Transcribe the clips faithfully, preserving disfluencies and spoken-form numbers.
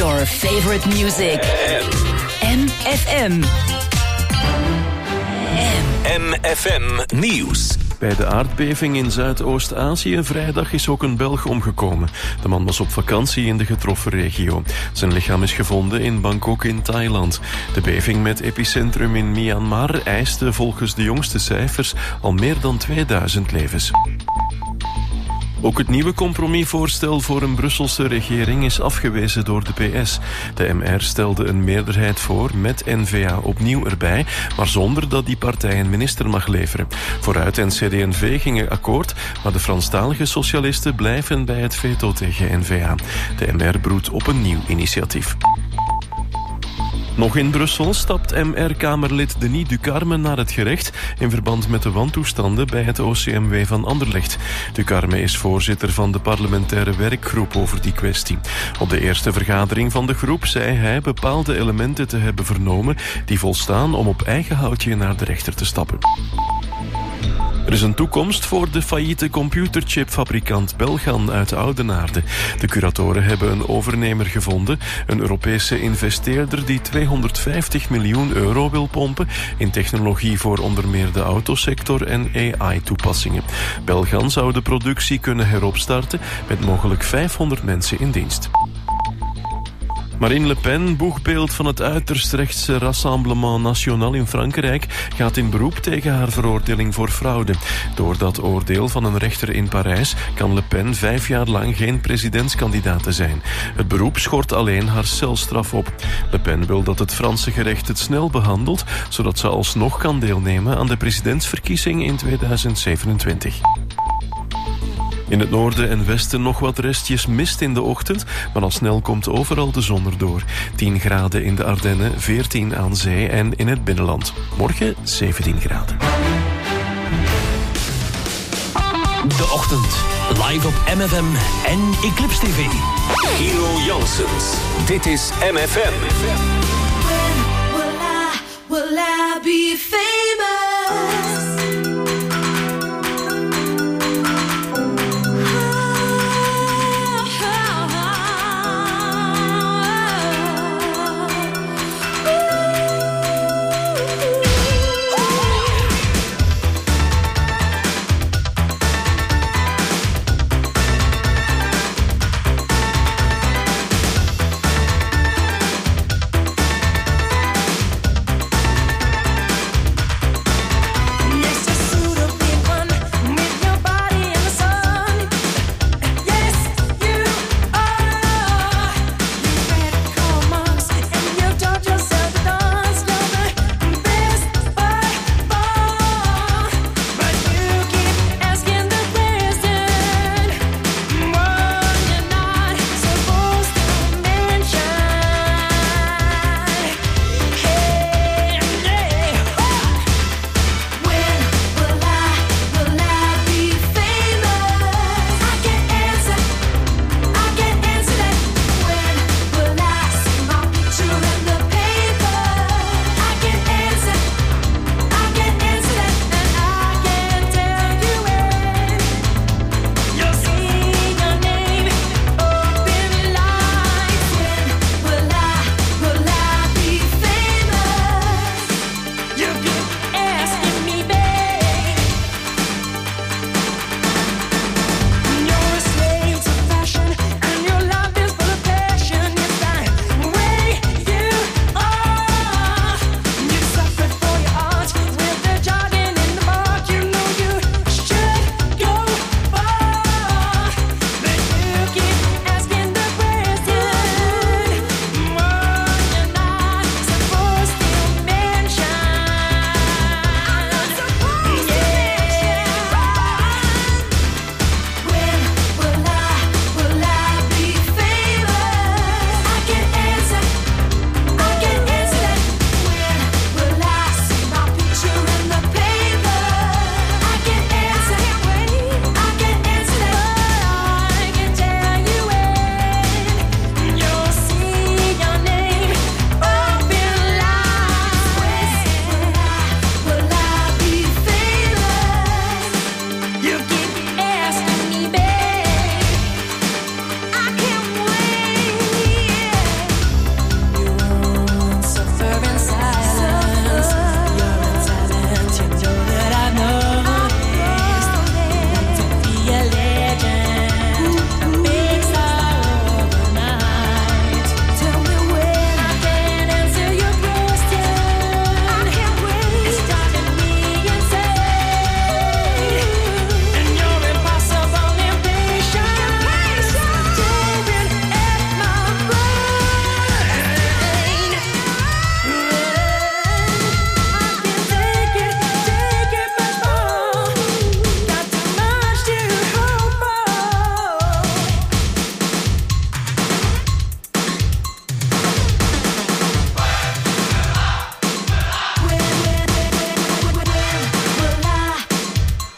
Your favorite music. M F M. M F M Nieuws. Bij de aardbeving in Zuidoost-Azië vrijdag is ook een Belg omgekomen. De man was op vakantie in de getroffen regio. Zijn lichaam is gevonden in Bangkok in Thailand. De beving met epicentrum in Myanmar eiste volgens de jongste cijfers al meer dan tweeduizend levens. Ook het nieuwe compromisvoorstel voor een Brusselse regering is afgewezen door de P S. De M R stelde een meerderheid voor met N V A opnieuw erbij, maar zonder dat die partij een minister mag leveren. Vooruit en C D en V gingen akkoord, maar de Franstalige socialisten blijven bij het veto tegen N V A. De M R broedt op een nieuw initiatief. Nog in Brussel stapt M R-kamerlid Denis Ducarme naar het gerecht in verband met de wantoestanden bij het O C M W van Anderlecht. Ducarme is voorzitter van de parlementaire werkgroep over die kwestie. Op de eerste vergadering van de groep zei hij bepaalde elementen te hebben vernomen die volstaan om op eigen houtje naar de rechter te stappen. Er is een toekomst voor de failliete computerchipfabrikant Belgan uit Oudenaarde. De curatoren hebben een overnemer gevonden, een Europese investeerder die tweehonderdvijftig miljoen euro wil pompen in technologie voor onder meer de autosector en A I-toepassingen. Belgan zou de productie kunnen heropstarten met mogelijk vijfhonderd mensen in dienst. Marine Le Pen, boegbeeld van het uiterst rechtse Rassemblement National in Frankrijk, gaat in beroep tegen haar veroordeling voor fraude. Door dat oordeel van een rechter in Parijs kan Le Pen vijf jaar lang geen presidentskandidaat zijn. Het beroep schort alleen haar celstraf op. Le Pen wil dat het Franse gerecht het snel behandelt, zodat ze alsnog kan deelnemen aan de presidentsverkiezing in tweeduizend zevenentwintig. In het noorden en westen nog wat restjes mist in de ochtend, maar al snel komt overal de zon erdoor. tien graden in de Ardennen, veertien aan zee en in het binnenland. Morgen zeventien graden. De ochtend, live op M F M en Eclipse T V. Hero Janssens, dit is M F M. When will I, will I be famous?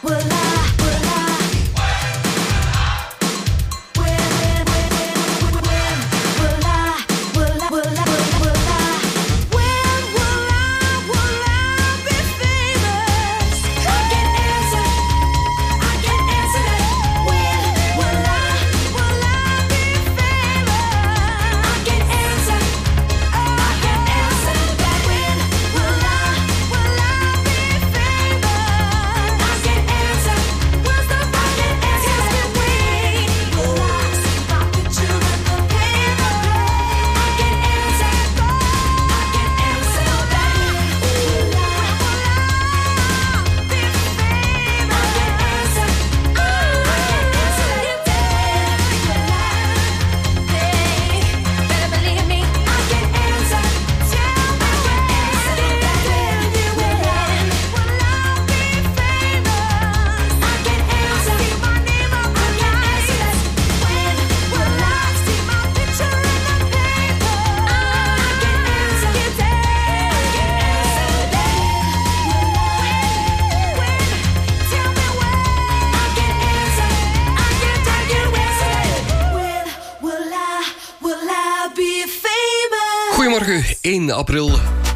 Goedemorgen, één april.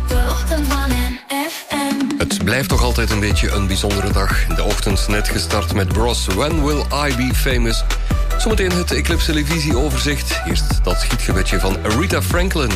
Het blijft toch altijd een beetje een bijzondere dag. De ochtend net gestart met Bros. When Will I Be Famous? Zometeen het Eclipse televisieoverzicht. Eerst dat schietgebedje van Aretha Franklin.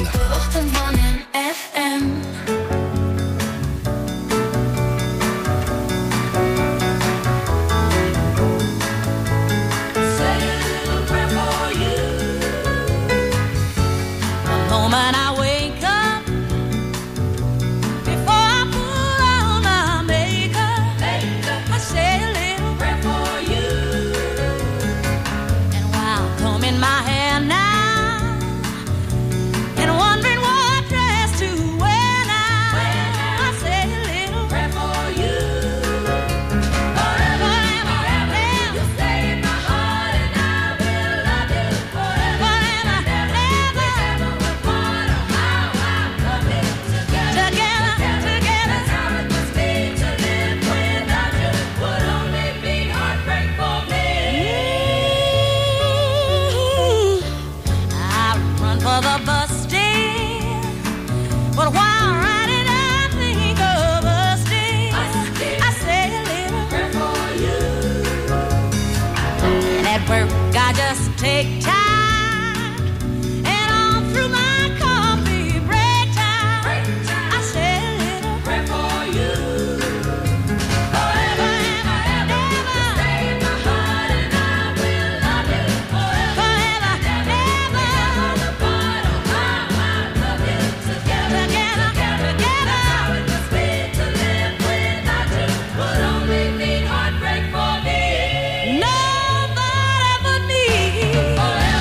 Nobody but me.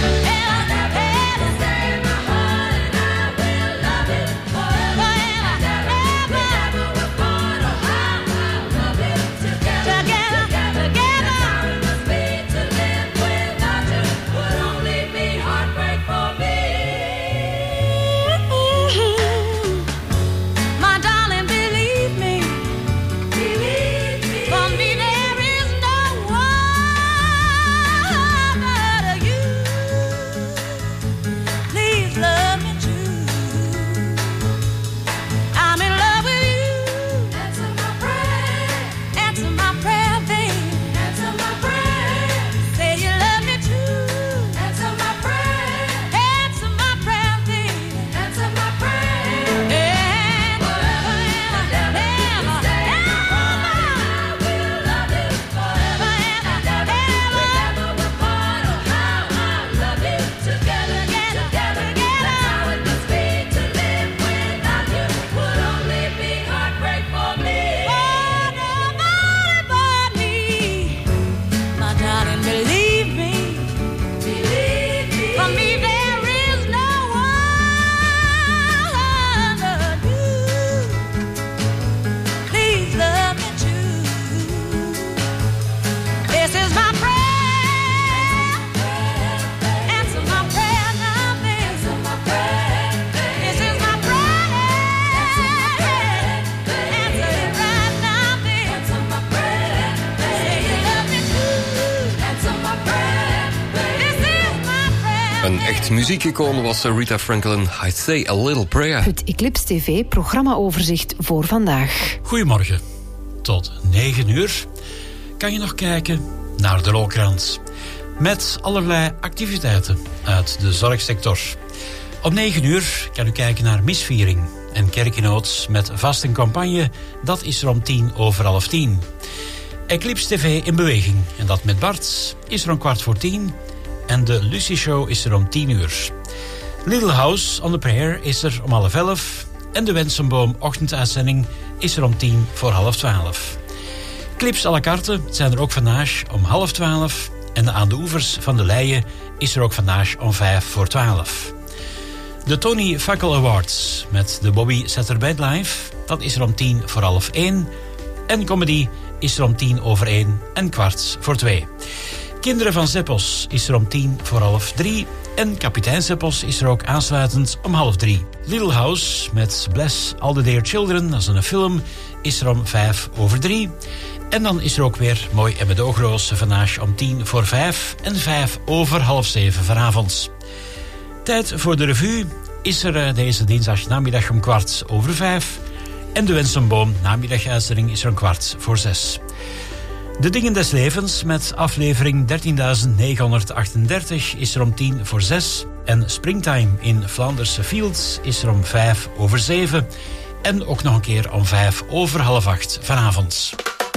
Een echt muziekicoon was Rita Franklin. I Say a Little Prayer. Het Eclipse T V-programmaoverzicht voor vandaag. Goedemorgen. Tot negen uur kan je nog kijken naar de Lookrand. Met allerlei activiteiten uit de zorgsector. Om negen uur kan u kijken naar Misviering en Kerkenoot met vast een campagne. Dat is er om tien over half tien. Eclipse T V in beweging. En dat met Bart is er om kwart voor tien. En de Lucy Show is er om tien uur. Little House on the Prayer is er om half elf. En de Wensenboom ochtenduitzending is er om tien voor half twaalf. Clips à la carte zijn er ook vandaag om half twaalf. En aan de oevers van de Leie is er ook vandaag om vijf voor twaalf. De Tony Fakkel Awards met de Bobby Satterbed Live. Dat is er om tien voor half één. En comedy is er om tien over één en kwart voor twee. Kinderen van Zeppos is er om tien voor half drie. En Kapitein Zeppos is er ook aansluitend om half drie. Little House met Bless All the Dear Children, dat is een film, is er om vijf over drie. En dan is er ook weer Mooi en Medoogroos vandaag om tien voor vijf en vijf over half zeven vanavond. Tijd voor de revue is er deze dinsdag namiddag om kwart over vijf. En de Wensenboom namiddaguitzending is er om kwart voor zes. De Dingen des Levens met aflevering dertienduizend negenhonderdachtendertig is er om tien voor zes. En Springtime in Vlaanderse Fields is er om vijf over zeven. En ook nog een keer om vijf over half acht vanavond.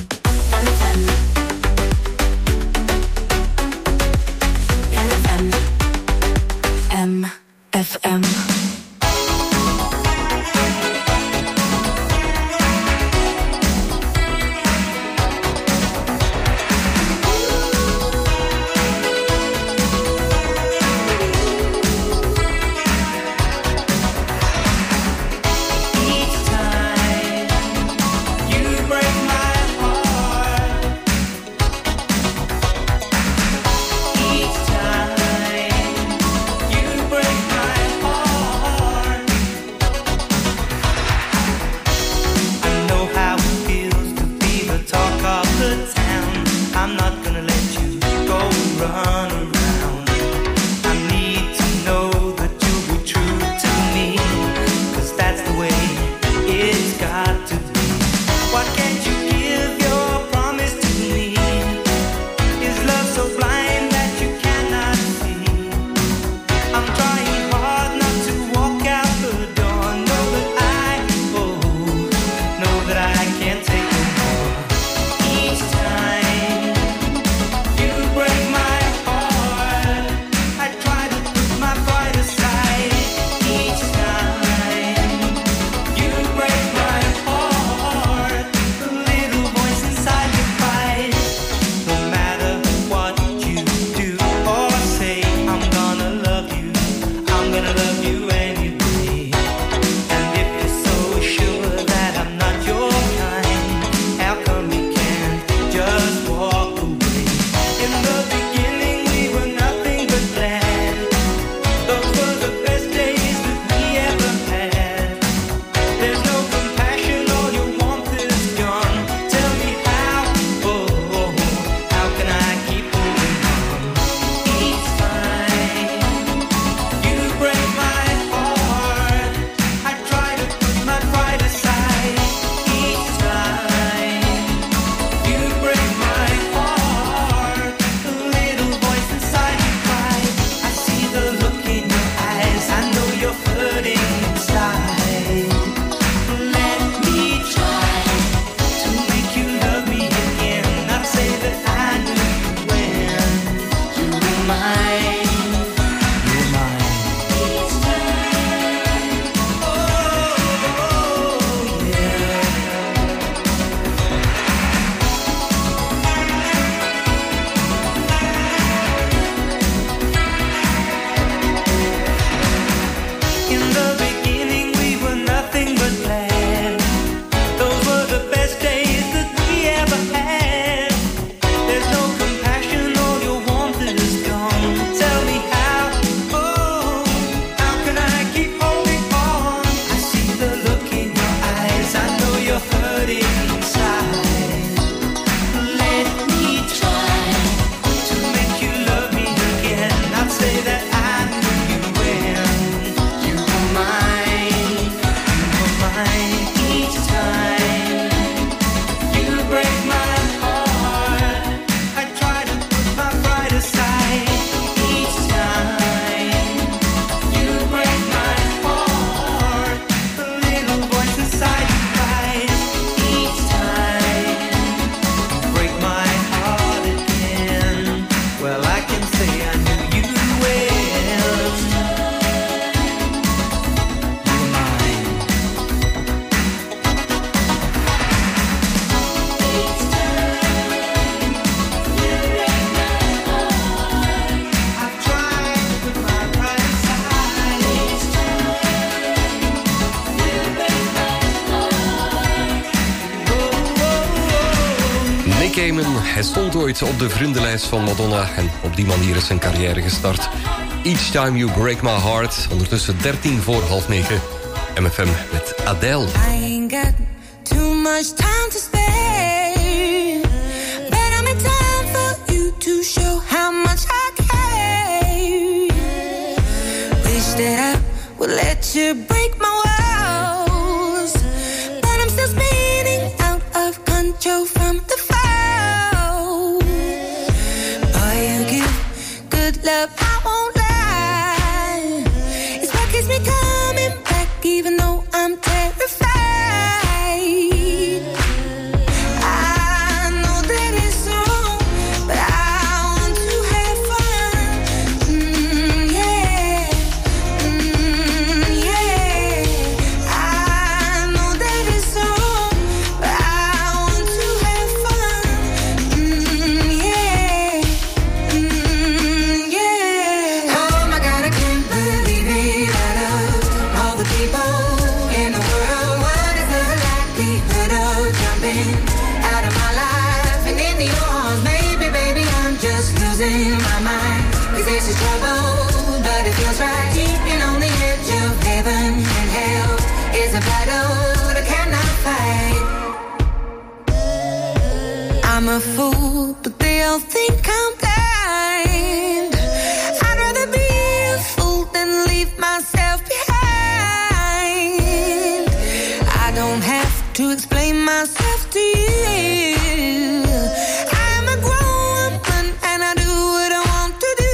M F M. Each time you break my Hij stond ooit op de vriendenlijst van Madonna en op die manier is zijn carrière gestart. Each Time You Break My Heart, ondertussen dertien voor half negen. M F M met Adele. I ain't got too much time to spare, but I'm in time for you to show how much I care. Wish that I would let you break my walls, but I'm still spinning out of control from the fall. Boy, you give good love, I won't lie. It's what keeps me coming back, even though I'm terrified. I know that it's wrong, but I want to have fun. Mm, yeah, mm, yeah. I know that it's wrong, but I want to have fun. Mm, yeah, mm, yeah. Oh my God, I can't believe it. Out of all the people in the world, what is the likelihood of jumping out of my life and into your arms? Maybe, baby, I'm just losing my mind. 'Cause this is trouble, but it feels right. Keeping on the edge of heaven and hell is a battle that I cannot fight. I'm a fool, but they all think I'm blind. I'd rather be a fool than leave myself behind. I don't have to explain myself to you. I'm a grown woman and I do what I want to do.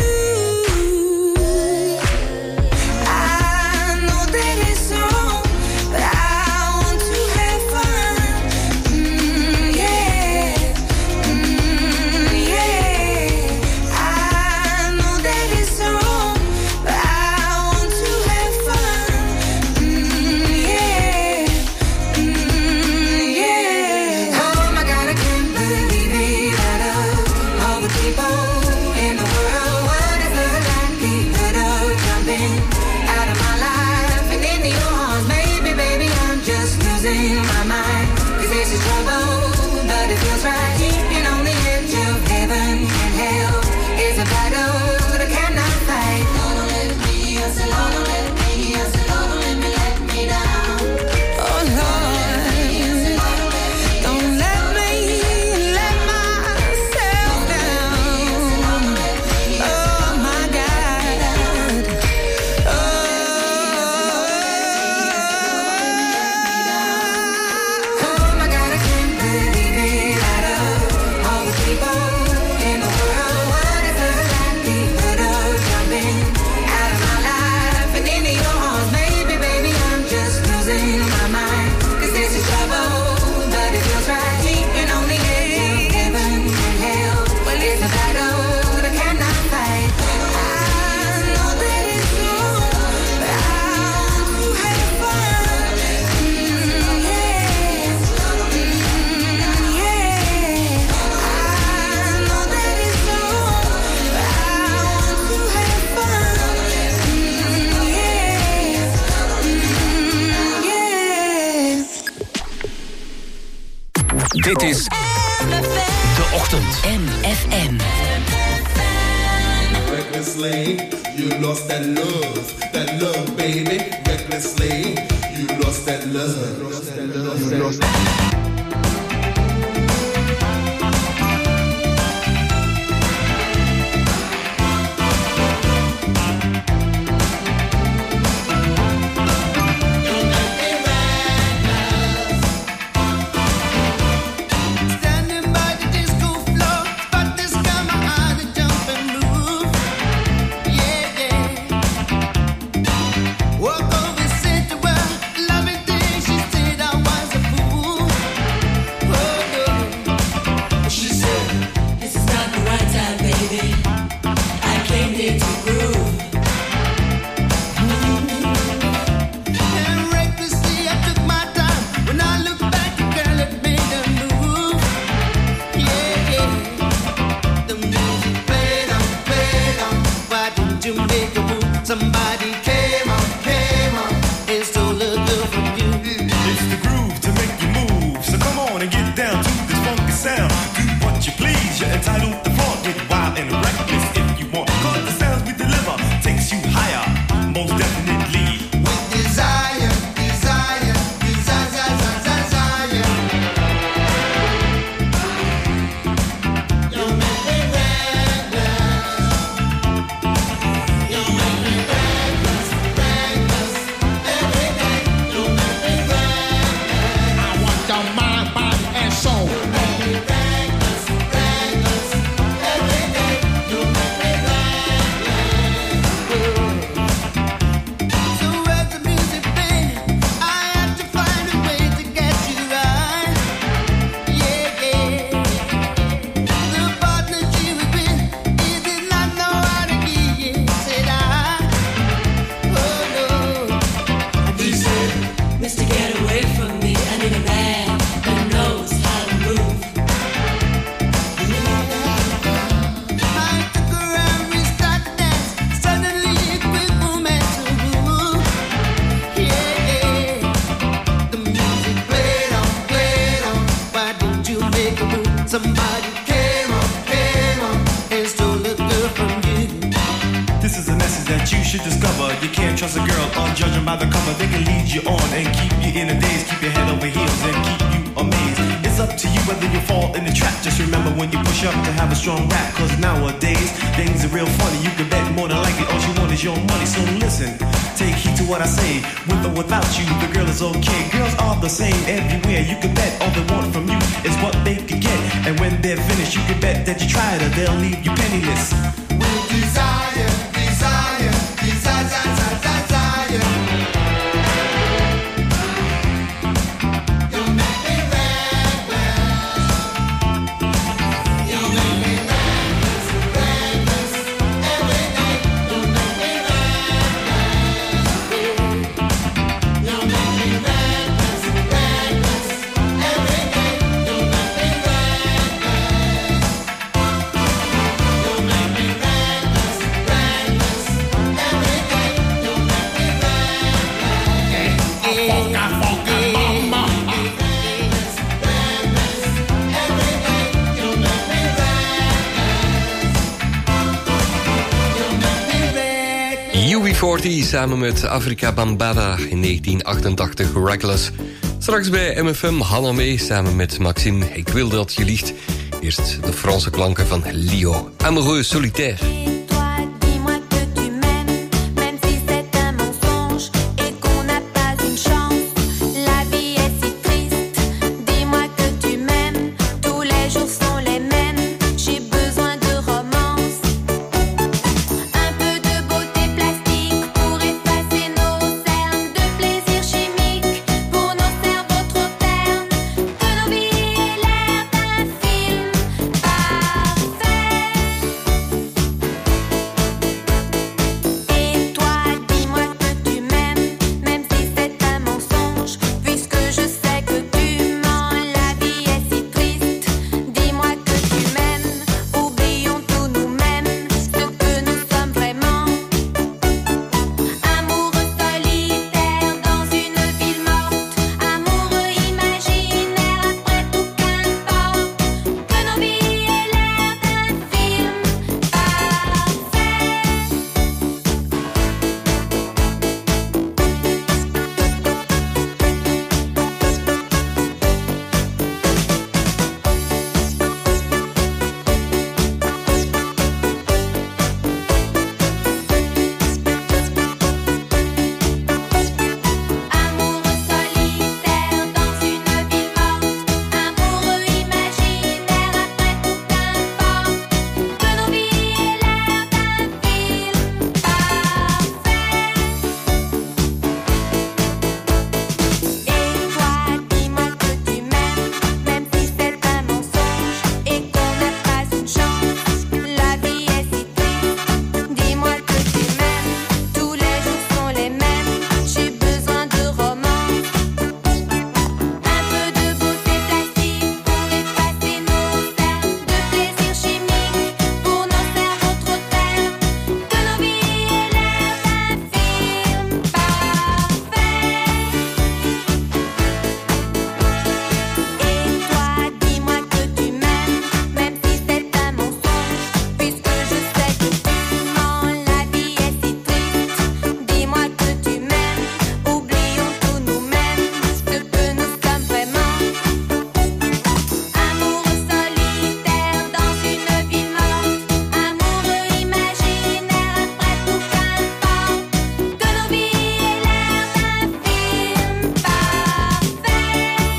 I know that it's wrong, but I want to have fun. Mm, yeah, mm, yeah. I know that it's wrong, but I want to have fun. Mm, yeah, mm, yeah. Oh my God, I can't believe it. Out of all the people in the world, what is the likelihood of jumping out of my life and into your arms? Maybe, baby, I'm just losing my mind. 'Cause this is trouble, but it feels right. Keeping on the edge of heaven and hell is a battle that I cannot fight. Lord, don't let me, I said, Lord, don't let me, I said, Lord, don't let me let me down. Oh Lord, don't let me let myself down. Oh my God. Oh, oh my God, I can't believe it. Out of all the people in the world, what is the likelihood of jumping out of my life and into your arms? Maybe, baby, I'm just losing my mind. 'Cause this is trouble, but it feels right. Keeping on the edge of heaven and hell. Well, it's a battle that I cannot fight. I know that it's wrong, but I want to have fun. Mm, yeah, mm, yeah. I know that it's wrong, but I want to have fun. Mm, yeah, mm, yeah. Dit is De Ochtend. M F M. Recklessly, you lost that love, that love, baby. Recklessly, you lost that love. You lost that Standing by the disco floor, but this time my eyes are jump and move. Yeah, yeah. Walk over, sit to her, loving things. She said I was a fool. Oh no. She said, this is not the right time, baby. I came here to groove. And recklessly I took my time. When I look back, the girl had made a move. Yeah, yeah. The music played on, played on. Why didn't you make a move? Somebody came on, came on, and stole a girl from you. It's the groove to make you move. So come on and get down to this funky sound. Do what you please, that you should discover. You can't trust a girl unjudging by the cover. They can lead you on and keep you in a daze, keep your head over heels and keep you amazed. It's up to you whether you fall in the trap. Just remember when you push up to have a strong rap. Cause nowadays, things are real funny. You can bet more than likely all you want is your money. So listen, take heed to what I say. With or without you, the girl is okay. Girls are the same everywhere. You can bet all they want from you is what they can get. And when they're finished, you can bet that you tried her, they'll leave you penniless. With desire, desire, desire, desire, desire. You make me reckless. You make me reckless, reckless. Every day you make me reckless. You make me reckless, reckless. Every day you make me reckless. You make me reckless, reckless. Every day you make me reckless. I fuck, I fuck, I mama. Reckless, reckless. Every day you make me reckless. You make me reckless. U B veertig samen met Afrika Bambaataa in negentien achtentachtig, Reckless. Straks bij M F M Hanna Mee samen met Maxime. Ik wil dat je liegt. Eerst de Franse klanken van Lio. Amoureux solitaire. Toi, dis-moi que tu m'aimes, même si c'est un mensonge et qu'on n'a pas une chance. La vie est si triste. Dis-moi que tu m'aimes, tous les jours sont les mêmes. J'ai besoin de romance, un peu de beauté plastique pour effacer nos cernes, de plaisir chimique pour nos cerveaux trop ternes, que nos vies aient l'air d'un film parfait. Et toi, dis-moi que tu m'aimes, même si c'est un mensonge, puisque je sais que tu mens. La vie est si triste. Dis-moi que tu m'aimes, oublions tout nous-mêmes, ce que nous sommes vraiment. Amoureux solitaire dans une ville morte, amoureux imaginaire, après tout qu'importe, que nos vies aient l'air d'un film parfait. Amoureux solitaire dans une ville morte, amoureux imaginaire, après tout qu'importe, que nos vies aient l'air d'un film parfait. Et toi, dis-moi que tu m'aimes, même si c'est un mensonge et qu'on n'a pas une chance. La vie est si triste. Dis-moi que tu m'aimes, tous les jours sont les mêmes. J'ai besoin de romance, un peu de beauté plastique pour effacer nos cernes, de plaisir chimique pour nos cerveaux trop ternes, que nos vies aient l'air d'un film parfait. Et toi, dis-moi que tu m'aimes, même si c'est un mensonge, puisque je sais que tu mens. La vie est si triste. Dis-moi que tu m'aimes, oublions tout nous-mêmes, ce que nous sommes vraiment. Amoureux solitaire dans une ville morte, amoureux imaginaire, après tout qu'importe, que nos vies aient l'air d'un film parfait.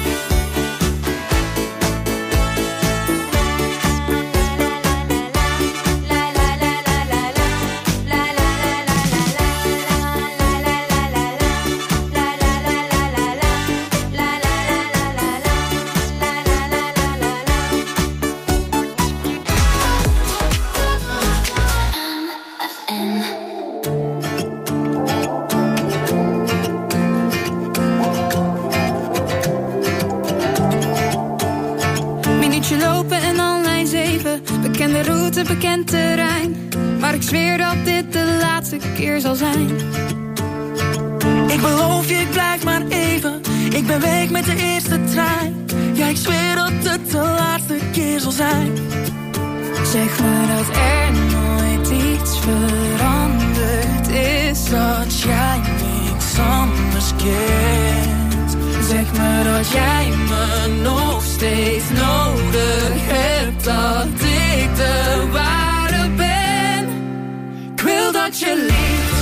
Minuutje lopen en dan lijn zeven. Bekende route, bekend terrein. Maar ik zweer dat dit de laatste keer zal zijn. Ik beloof je, ik blijf maar even. Ik ben weg met de eerste trein. Ja, ik zweer dat het de laatste keer zal zijn. Zeg me dat er nooit iets veranderd is. dat jij niks anders kent. Zeg me dat jij me nog steeds nodig hebt, dat ik de ware ben. Ik wil dat je lief,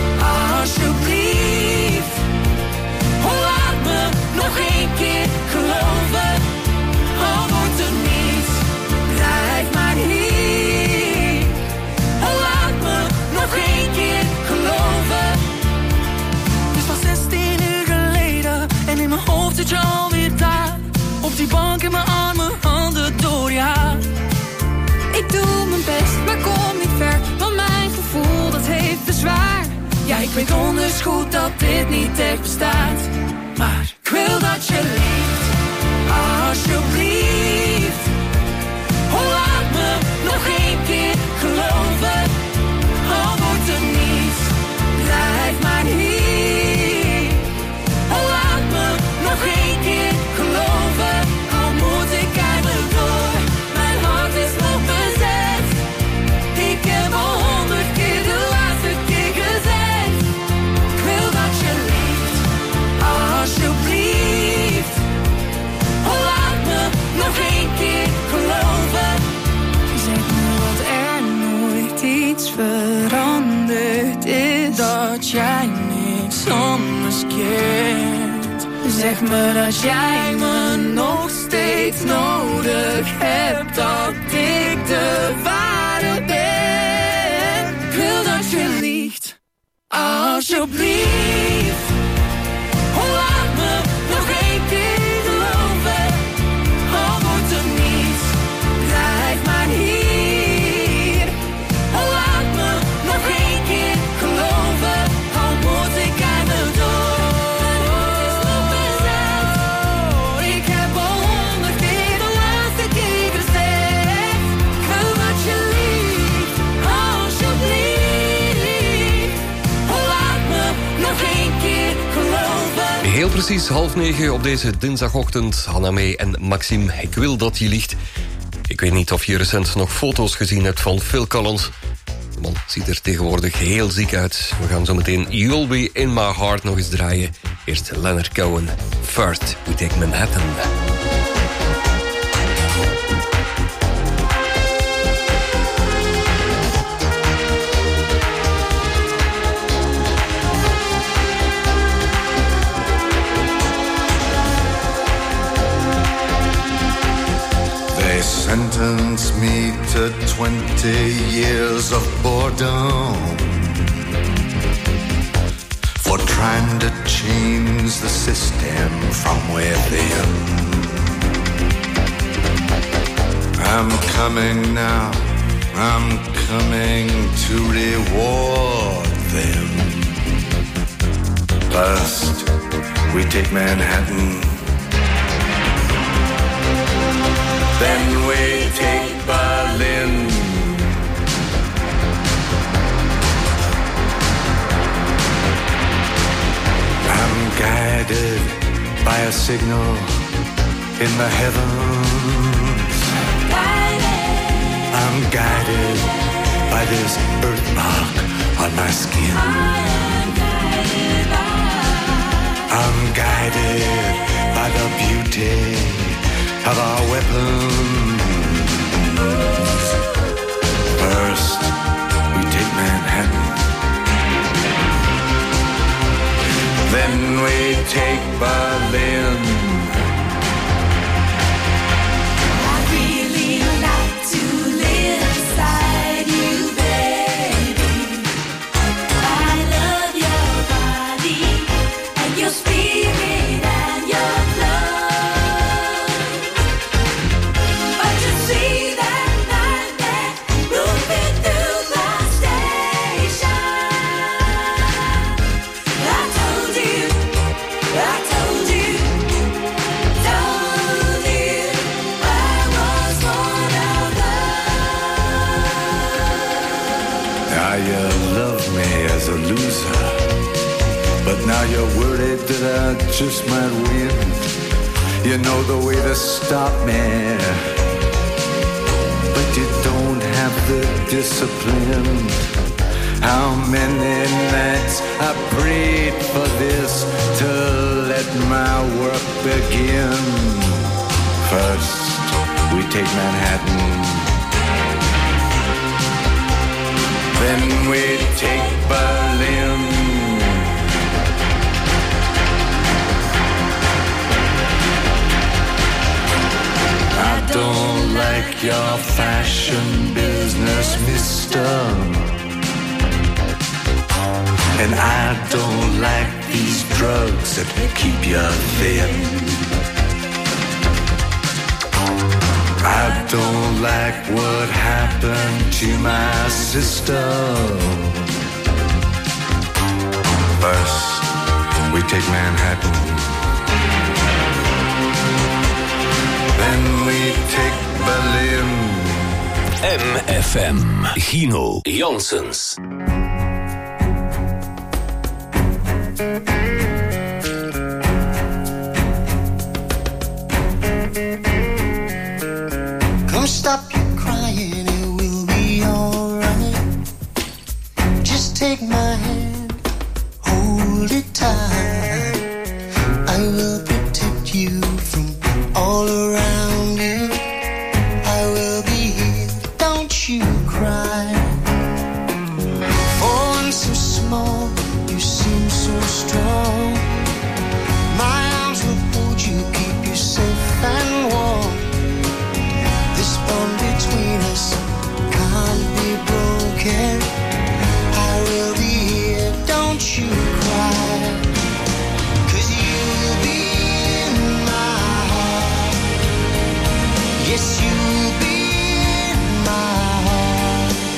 alsjeblieft. Oh, laat me nog één keer geloven. Al wordt er niets, blijf maar hier. Oh, laat me nog één keer geloven. Het is pas zestien uur geleden en in mijn hoofd zit je alweer daar. Op die bank in mijn armen, handen door je haar. Ik doe mijn best, maar kom niet ver, want mijn gevoel dat heeft bezwaar. Ja, ik weet donders goed dat dit niet echt bestaat. Maar ik wil dat je lief, alsjeblieft. Oh, laat me nog één keer geloven. Al wordt er niets, blijf maar hier. Oh, laat me nog één keer geloven. Al moet ik eindelijk door, mijn hart is nog bezet. Ik heb al honderd keer de laatste keer gezegd. Ik wil dat je lief, alsjeblieft. Oh, laat me nog één keer geloven. Zeg me dat er nooit iets veranderd is, dat jij niks anders kent. Zeg me dat jij me nog steeds nodig hebt, dat ik de ware ben. Ik wil dat je liegt, alsjeblieft. Oh, laat me nog één keer geloven. Al wordt er niets, blijf maar hier. Oh, laat me nog één keer geloven. Al moet ik eindelijk door. Mijn hart is nog bezet. Ik heb al honderd keer de laatste keer gezegd. Ik wil dat je liegt, alsjeblieft. Oh, laat me nog één keer geloven. Heel precies half negen op deze dinsdagochtend. Hanna Mee en Maxime, ik wil dat je liegt. Ik weet niet of je recent nog foto's gezien hebt van Phil Collins. De man ziet er tegenwoordig heel ziek uit. We gaan zo meteen You'll Be In My Heart nog eens draaien. Eerst Leonard Cohen. First We Take Manhattan. They sentenced me to twenty years of boredom for trying to change the system from within. I'm coming now, I'm coming to reward them. First, we take Manhattan. Then we take Berlin. I'm guided by a signal in the heavens. I'm guided by this birthmark on my skin. I'm guided by the beauty of our weapons. First, we take Manhattan. Then we take Berlin. I'd really like to live inside you, baby. I love your body and your spirit and your love. But you see that nightmare moving through the station. I told you, I told you, told you I was one of them. Now you love me as a loser, but now you're worried that I just might win. You know the way to stop me, but you don't have the discipline. How many nights I prayed for this to let my work begin. First, we take Manhattan. Then we take Berlin. I don't like your fashion business, mister. And I don't like these drugs that keep you thin. I don't like what happened to my sister. First, we take Manhattan. Then we take Berlin. M F M. Gino Janssens. Come stop your crying, it will be alright. Just take my hand, hold it tight. I will protect you from all around you. I will be here, don't you cry. For one so small, you seem so strong. My arms will hold you, keep you safe and warm. This bond between us can't be broken. I will be here, don't you cry. 'Cause you'll be in my heart. Yes, you'll be in my heart.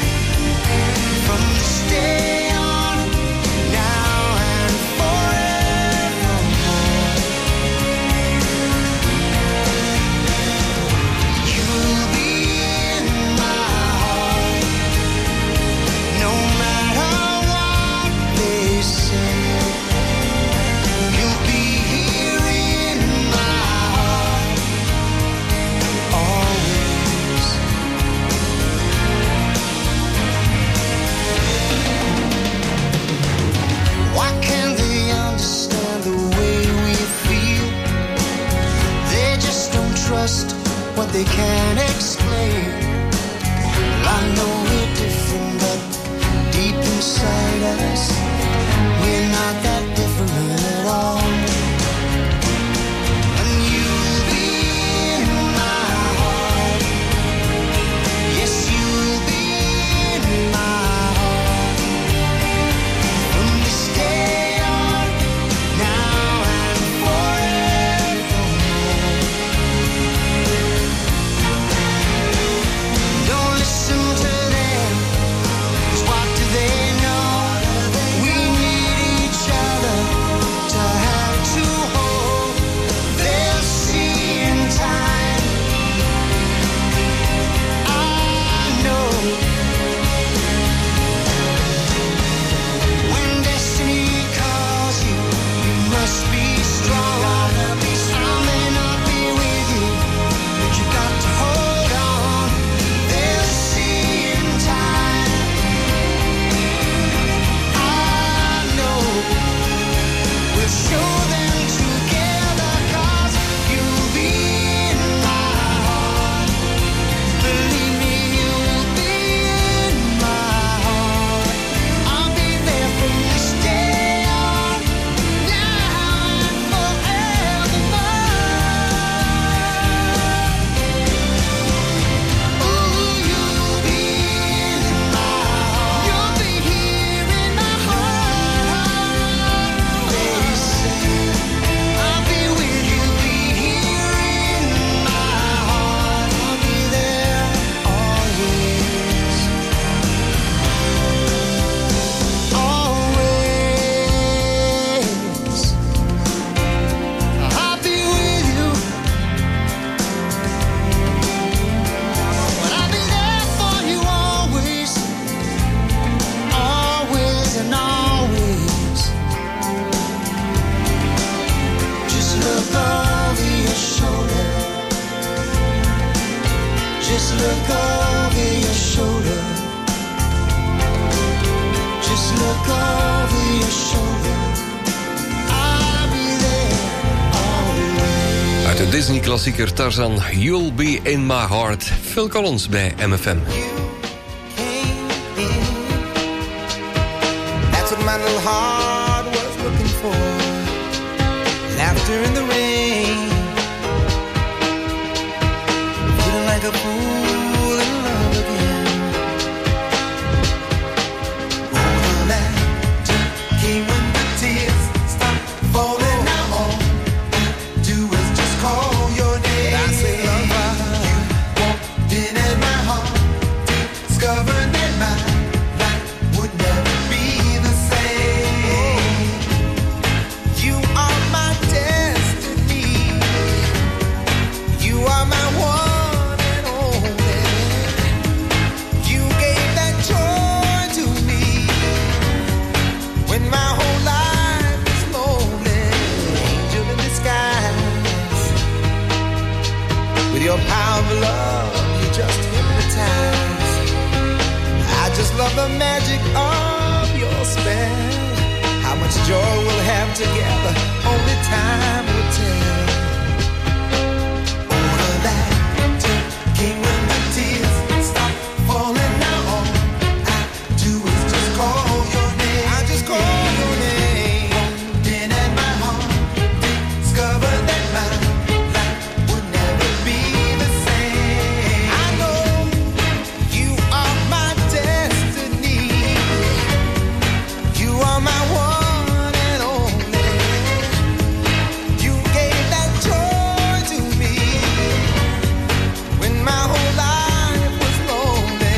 look over your shoulder. I'll be there always. Uit de Disney-klassieker Tarzan, You'll Be In My Heart. Phil Collins bij M F M. That's what my little heart was looking for. Laughter in the rain. Feeling like a fool in love again. All that came when the tears stop falling. Now all I do is just call your name. I say, lover, you walked in at my heart, discovered that my life would never be the same. You are my destiny. You are my one and only. You gave that joy to me when my whole life was lonely. Angel in disguise. With your power of love, you just hypnotize. I just love the magic of your spell. How much joy we'll have together, only time will tell. All of that came when the tears stop falling. Now all I do is just call your name. I just call your name. Walked in at my heart, discovered that my life would never be the same. I know you are my destiny. You are my one and only. You gave that joy to me when my whole life was lonely.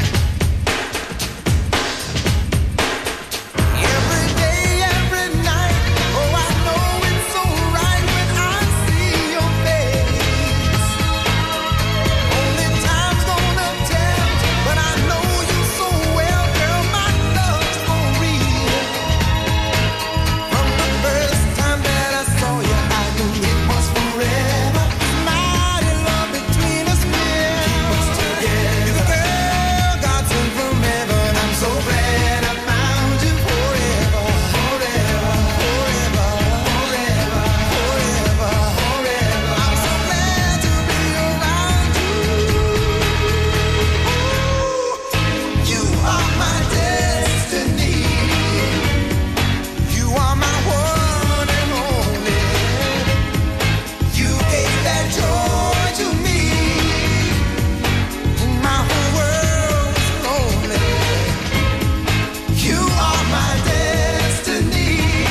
Every day, every night, oh I know it's so right when I see your face. Only time's gonna tell, but I know you so well, girl. My love's for real. From the first time that I saw you, I knew it was forever. Mighty love between us will keep us together. You're the girl God sent from heaven. I'm so glad I found you forever, forever, forever, forever, forever, forever. I'm so glad to be around you. You are my destiny. You are my one and only. You gave that joy to me when my whole world was lonely. You are my destiny.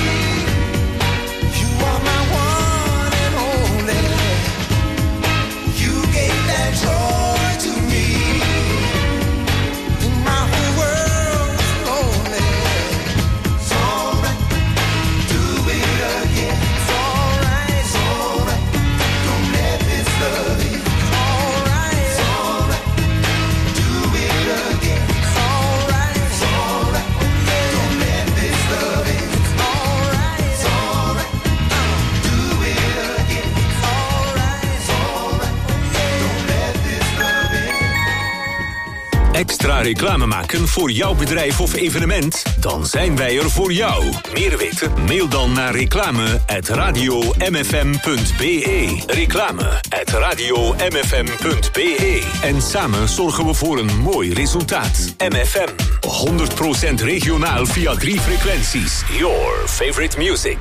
You are my one and only. You gave that joy to me when my whole world was lonely. It's alright, do it again. It's alright, it's alright. Don't let this love in. It's alright, it's alright. Do it again. It's alright, it's alright. Don't let this love in. It's alright, it's alright. Do it again. It's alright, it's alright. Don't let this love in. Extra reclame maken voor jouw bedrijf of evenement? Dan zijn wij er voor jou. Meer weten? Mail dan naar reclame at radio m f m punt b e. Reclame at radio m f m punt b e. En samen zorgen we voor een mooi resultaat. M F M. honderd procent regionaal via drie frequenties. Your favorite music.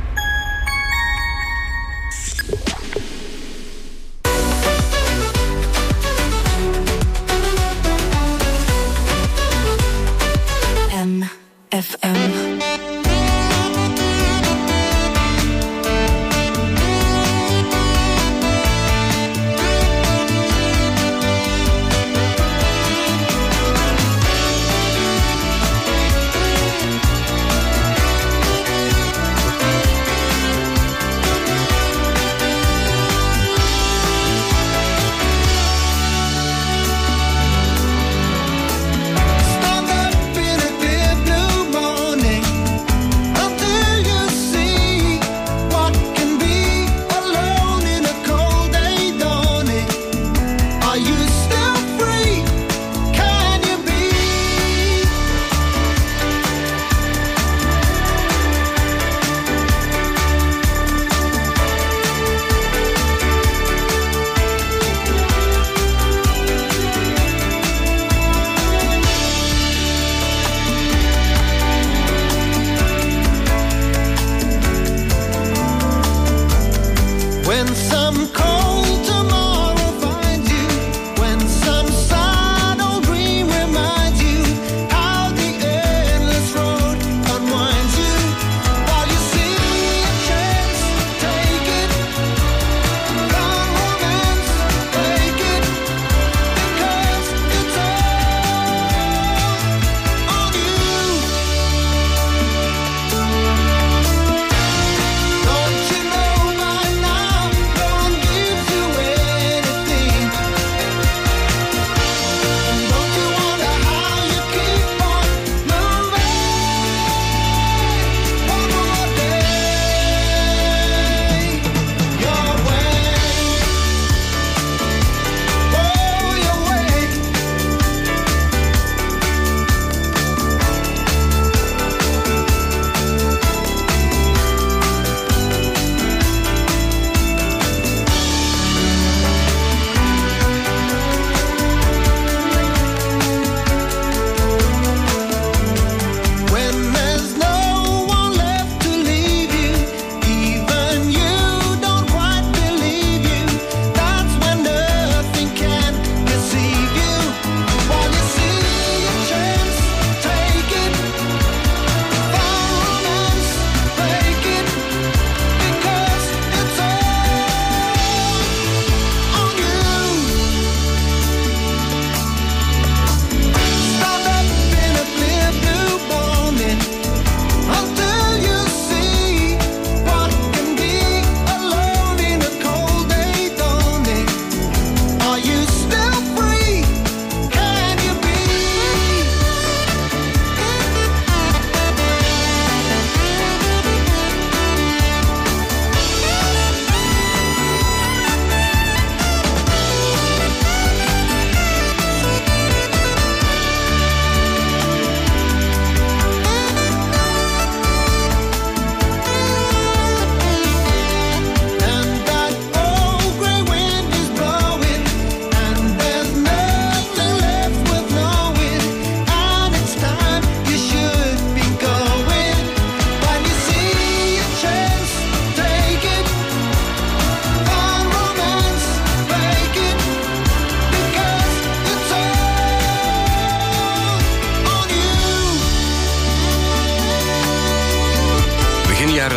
M F M. Thank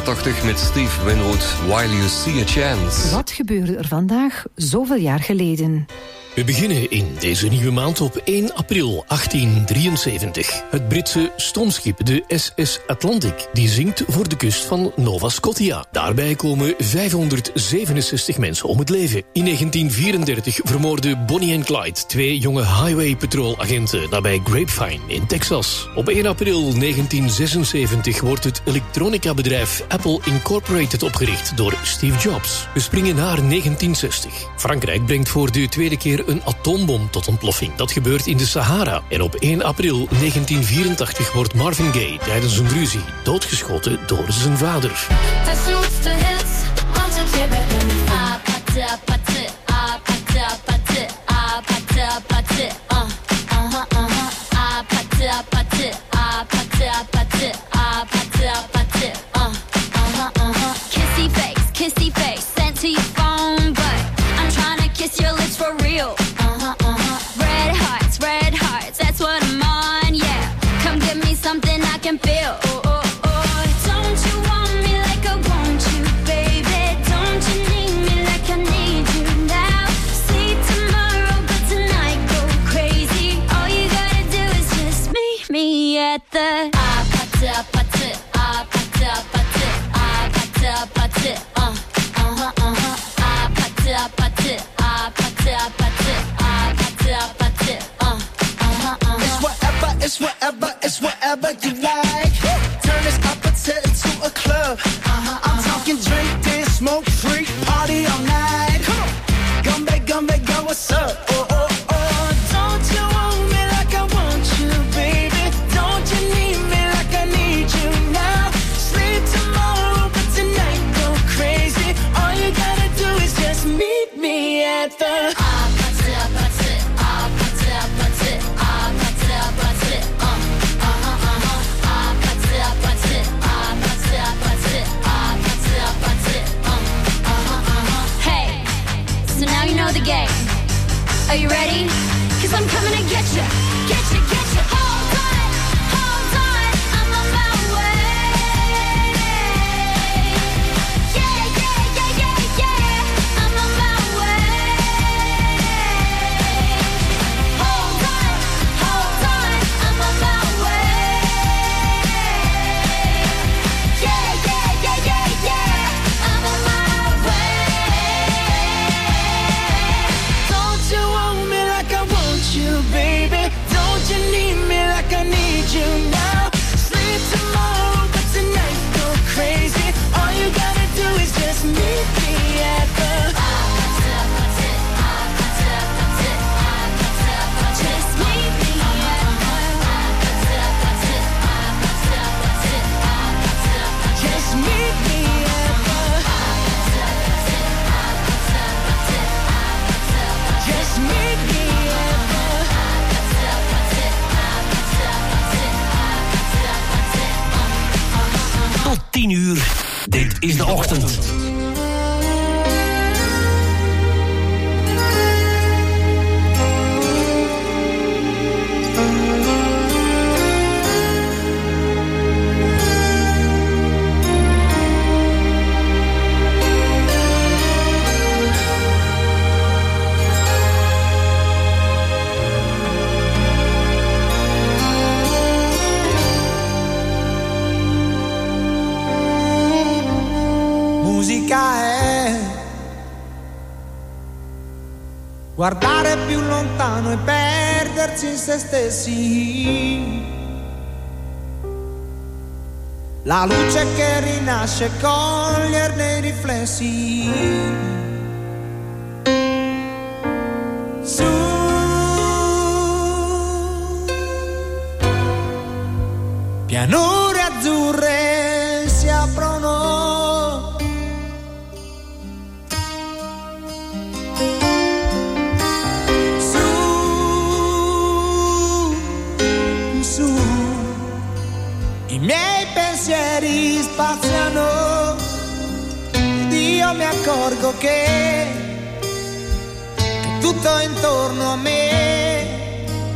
tachtig met Steve Winwood, While You See a Chance. Wat gebeurde er vandaag zoveel jaar geleden? We beginnen in deze nieuwe maand op één april achttien drieënzeventig. Het Britse stoomschip, de S S Atlantic, die zinkt voor de kust van Nova Scotia. Daarbij komen vijfhonderdzevenenzestig mensen om het leven. In negentien vierendertig vermoorden Bonnie en Clyde, twee jonge highway patrolagenten, nabij Grapevine in Texas. Op één april negentien zesenzeventig wordt het elektronica-bedrijf Apple Incorporated opgericht door Steve Jobs. We springen naar negentien zestig. Frankrijk brengt voor de tweede keer een atoombom tot ontploffing. Dat gebeurt in de Sahara. En op één april negentien vierentachtig wordt Marvin Gaye tijdens een ruzie doodgeschoten door zijn vader. Kissy face, kissy face, sent to your phone, but I'm trying to kiss your lips for real. Uh-huh, uh-huh. Red hearts, red hearts, that's what I'm on, yeah. Come give me something I can feel. Oh, oh, oh. Don't you want me like I want you, baby? Don't you need me like I need you now? See tomorrow, but tonight go crazy. All you gotta do is just meet me at the ah, pata, pata, ah, pata, pata, ah, pata, pata, uh, uh-huh, uh-huh, ah, pata, pata, ah, pata, pata, ah, pata, pata, uh, uh-huh, uh-huh. It's whatever, it's whatever, it's whatever you like. Turn this appetite into a club. Uh-huh, I'm talking drink, dance, smoke, freak, party all night. Come on, gumbe, gumbe, go, what's up? Oh, oh, oh, don't you want me like I want you, baby? Don't you need me like I need you now? Sleep tomorrow, but tonight go crazy. All you gotta do is just meet me at the ah, pata, pata, ah, pata, pata, ah, pata, pata, uh, uh-huh, uh-huh, ah, pata, pata, ah, pata, pata, ah, pata, pata, uh, uh-huh, uh-huh. Hey, so now you know the game. Are you ready? 'Cause I'm coming to get you, get you, get you. Hold on, hold on, I'm on my way. Yeah, yeah, yeah, yeah, yeah, I'm on my way. Hold on, hold on, I'm on my way. Yeah, yeah, yeah, yeah, yeah, I'm on my way. Don't you want me like I want you, baby? Don't you need me like I need you now? Sleep tomorrow, but tonight go crazy. All you gotta do is just meet me at the just meet me at the just meet me at the just meet me at Tot tien uur. Dit is de ochtend. Musica è guardare più lontano e perdersi in se stessi. La luce che rinasce, coglierne i riflessi. Su pianure azzurre si aprono. I miei pensieri spaziano ed io mi accorgo che, che tutto intorno a me,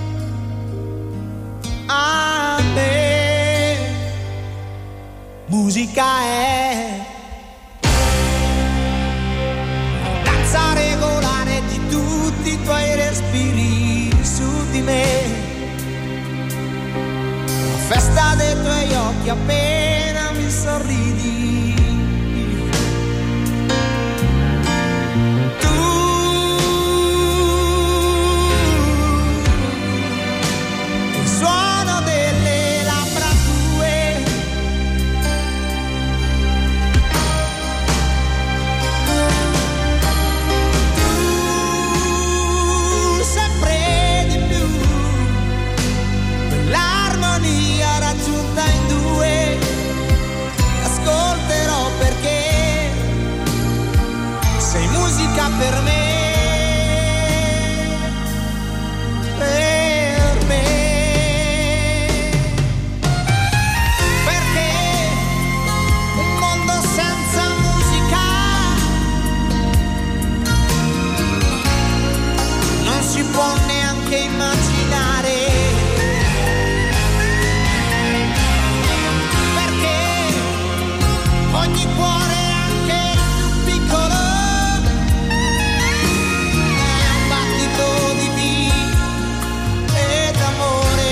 a me, musica musica è danza regolare di tutti i tuoi respiri su di me, festa dei tuoi occhi appena mi sorridi. Tu il suono delle labbra tue, tu sempre di più, quell'armonia raggiunta in due, ascolterò perché sei musica per me, per me, perché un mondo senza musica non si può neanche immaginare. Ogni cuore, anche il più piccolo, è un battito di vita e d'amore.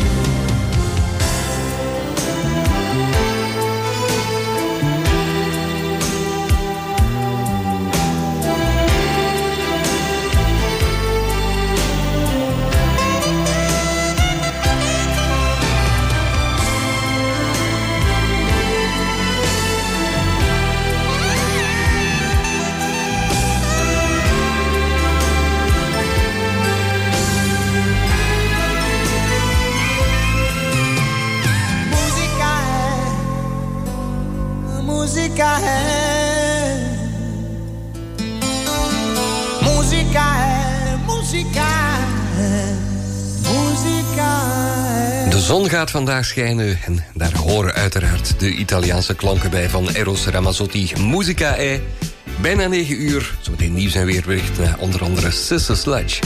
Musica è, musica è, musica è, musica è. De zon gaat vandaag schijnen en daar horen uiteraard de Italiaanse klanken bij van Eros Ramazzotti. Musica è. Bijna negen uur, zometeen nieuws en weerberichten, onder andere Sister Sledge.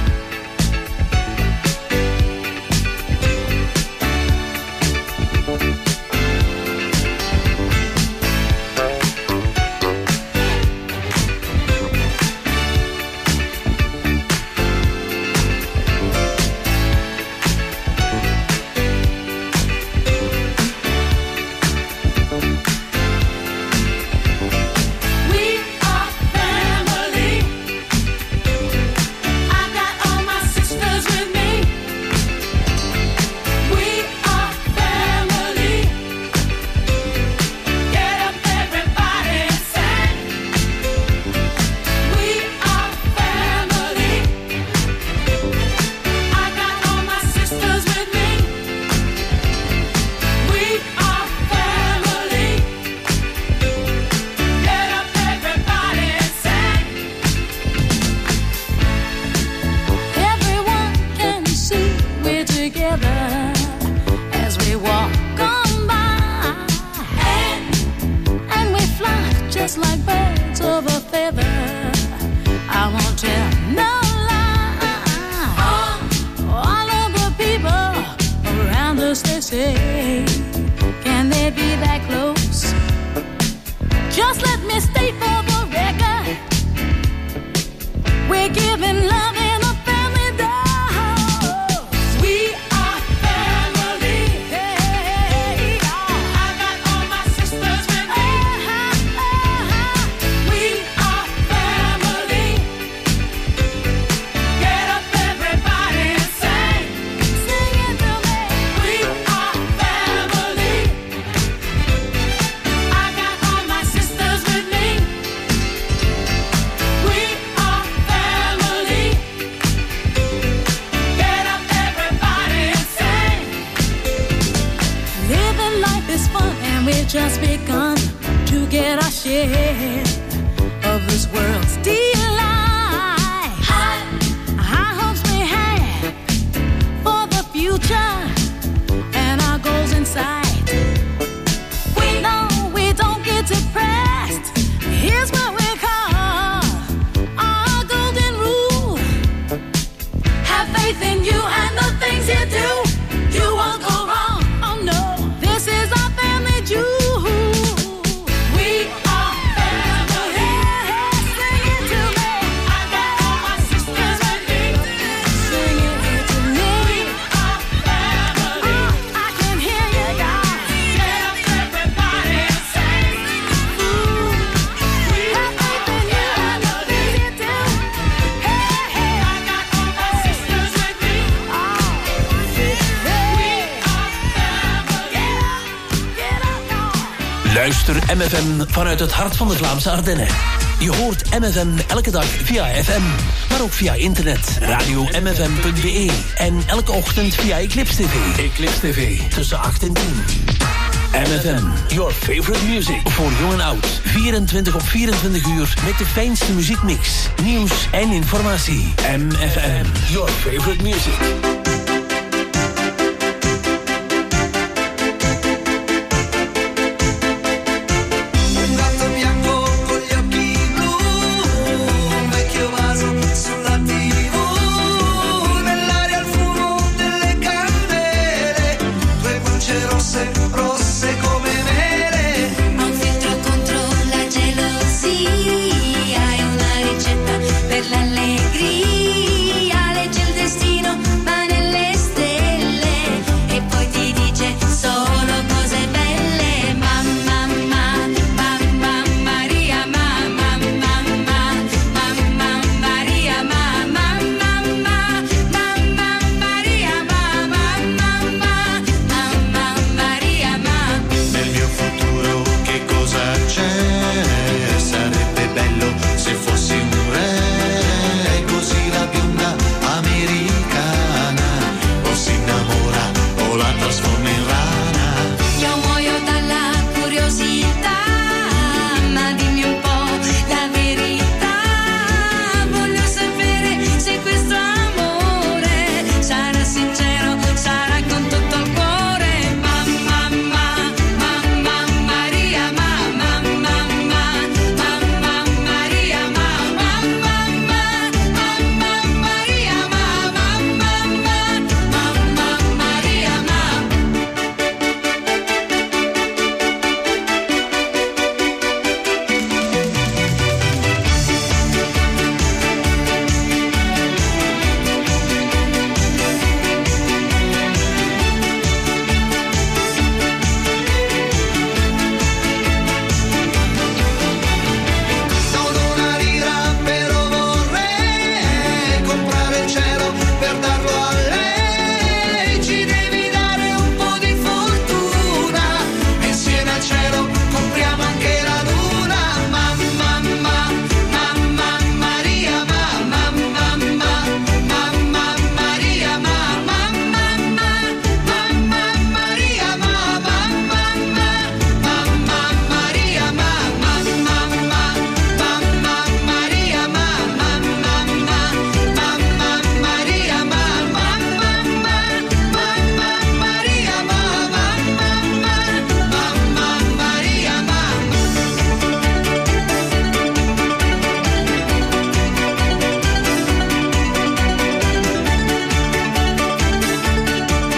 We are family. say, can they be that close? Just let me state for the record, we're giving love in a family dose. We are family. Hey, I got all my sisters with me. Uh-huh, uh-huh. We are family. Get up everybody and sing. Sing it to me. We are family. I got all my sisters with me. We are family. Get up everybody and sing. Living life is fun and we've just begun to get our share of this world's delight. High, high hopes we have for the future and our goals in sight. We know we don't get depressed. Here's what we call our golden rule. Have faith in you and the things you do. You won't go wrong. Oh no, this is our family jewel. Luister M F M vanuit het hart van de Vlaamse Ardennen. Je hoort M F M elke dag via F M, maar ook via internet, radio m f m punt b e en elke ochtend via Eclipse T V. Eclipse T V, tussen acht en tien. M F M, your favorite music. Voor jong en oud. vierentwintig op vierentwintig uur met de fijnste muziekmix, nieuws en informatie. M F M, your favorite music. L'allegria legge il destino, ma nelle stelle, e poi ti dice solo cose belle. Mamma, mamma, mamma Maria, mamma, mamma, mamma Maria, mamma, mamma, mamma Maria, mamma, mamma, mamma Maria, mamma. Nel mio futuro che cosa c'è? Sarebbe bello se fossi un re, così la bionda americana o si innamora o la trasforma